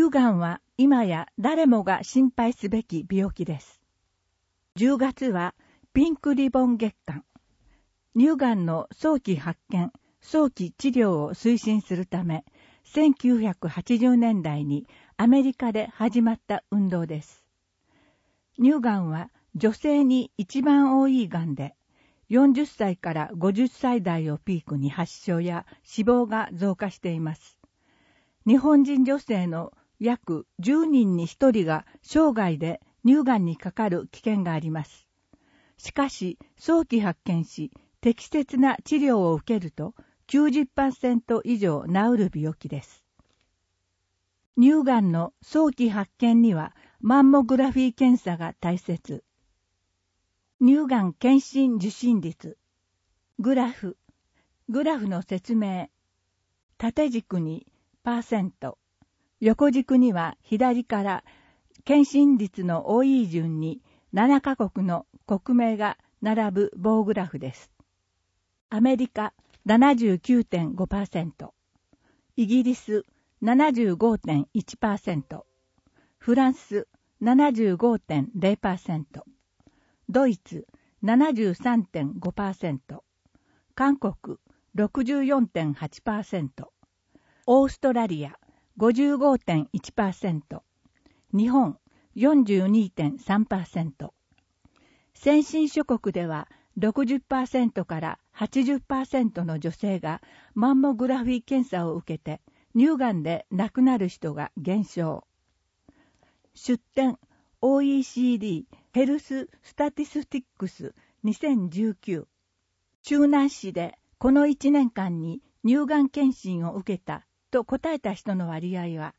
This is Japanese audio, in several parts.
乳がんは今や誰もが心配すべき病気です。10月はピンクリボン月間。乳がんの早期発見、早期治療を推進するため、1980年代にアメリカで始まった運動です。乳がんは女性に一番多いがんで、40歳から50歳代をピークに発症や死亡が増加しています。日本人女性の約10人に1人が生涯で乳がんにかかる危険があります。しかし、早期発見し、適切な治療を受けると 90% 以上治る病気です。乳がんの早期発見にはマンモグラフィー検査が大切。乳がん検診受診率。グラフの説明。縦軸に%、横軸には左から検診率の多い順に7カ国の国名が並ぶ棒グラフです。アメリカ 79.5%、イギリス 75.1%、フランス 75.0%、ドイツ 73.5%、韓国 64.8%、オーストラリア 55.1%、日本 42.3%、先進諸国では 60% から80% の女性がマンモグラフィー検査を受けて乳がんで亡くなる人が減少。出典 OECD ヘルススタティスティックス2019。周南市でこの1年間に乳がん検診を受けたと答えた人の割合は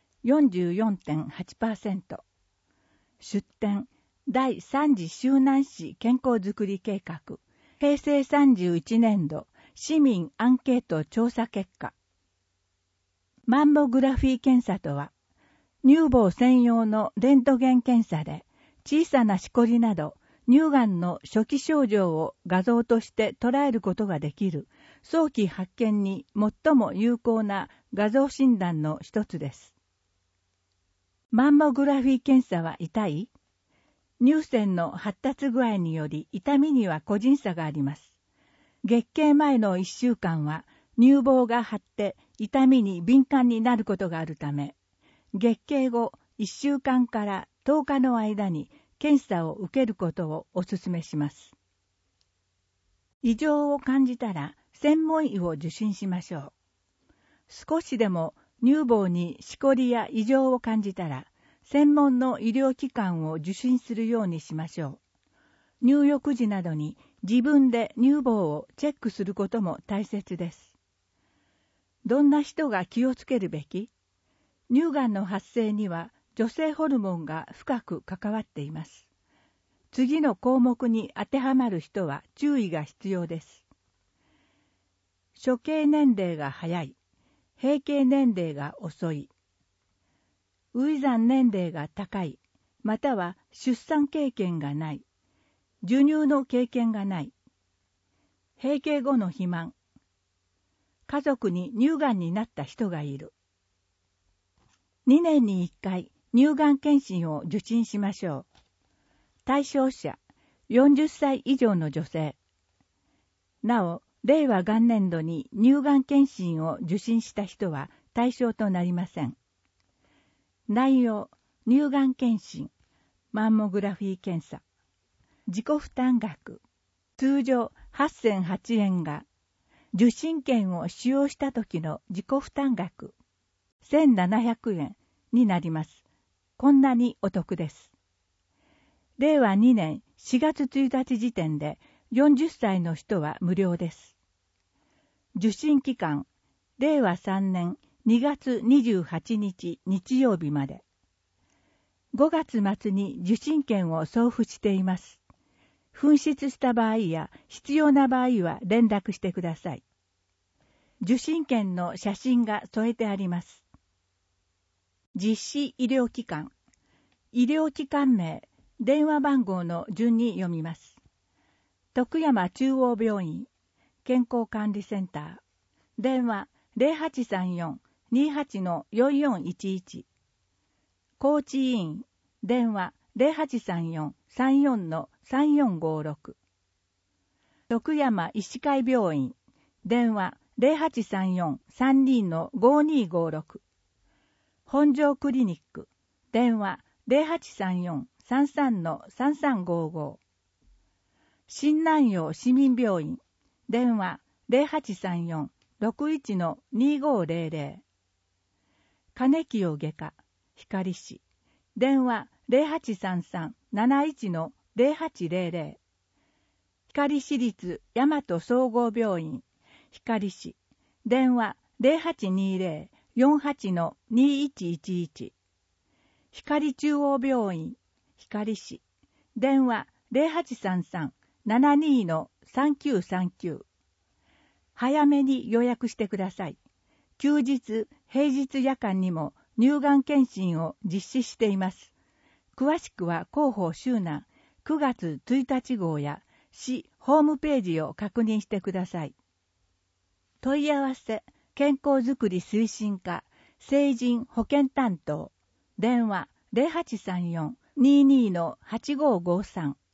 44.8%。出典第3次周南市健康づくり計画平成31年度市民アンケート調査結果。マンモグラフィー検査とは、乳房専用のレントゲン検査で小さなしこりなど乳がんの初期症状を画像として捉えることができる早期発見に最も有効な画像診断の一つです。マンモグラフィー検査は痛い？乳腺の発達具合により痛みには個人差があります。月経前の1週間は乳房が張って痛みに敏感になることがあるため、月経後1週間から10日の間に検査を受けることをお勧めします。異常を感じたら専門医を受診しましょう。少しでも乳房にしこりや異常を感じたら、専門の医療機関を受診するようにしましょう。入浴時などに自分で乳房をチェックすることも大切です。どんな人が気をつけるべき？乳がんの発生には女性ホルモンが深く関わっています。次の項目に当てはまる人は注意が必要です。初経年齢が早い、閉経年齢が遅い、初産年齢が高い、または出産経験がない、授乳の経験がない、閉経後の肥満、家族に乳がんになった人がいる。2年に1回乳がん検診を受診しましょう。対象者、40歳以上の女性。なお、令和元年度に乳がん検診を受診した人は対象となりません。内容、乳がん検診、マンモグラフィー検査。自己負担額、通常8008円が、受診券を使用した時の自己負担額、1700円になります。こんなにお得です。令和2年4月1日時点で40歳の人は無料です。受診期間、令和3年2月28日日曜日まで。5月末に受診券を送付しています。紛失した場合や必要な場合は連絡してください。受診券の写真が添えてあります。実施医療機関、医療機関名、電話番号の順に読みます。徳山中央病院健康管理センター、電話 0834-28-4411、 高知医院、電話0834-34-3456。徳山医師会病院、電話0834-32-5256。本庄クリニック、電話0834-33-3355。新南陽市民病院、電話0834-61-2500。金清外科、光市、電話0833-71-0800。光市立大和総合病院、光市、電話0820-48-2111。光中央病院、光市、電話0833-72-3939。早めに予約してください。休日、平日夜間にも乳がん検診を実施しています。詳しくは広報周南9月1日号や市ホームページを確認してください。問い合わせ、健康づくり推進課、成人保健担当、電話0834-22-8553。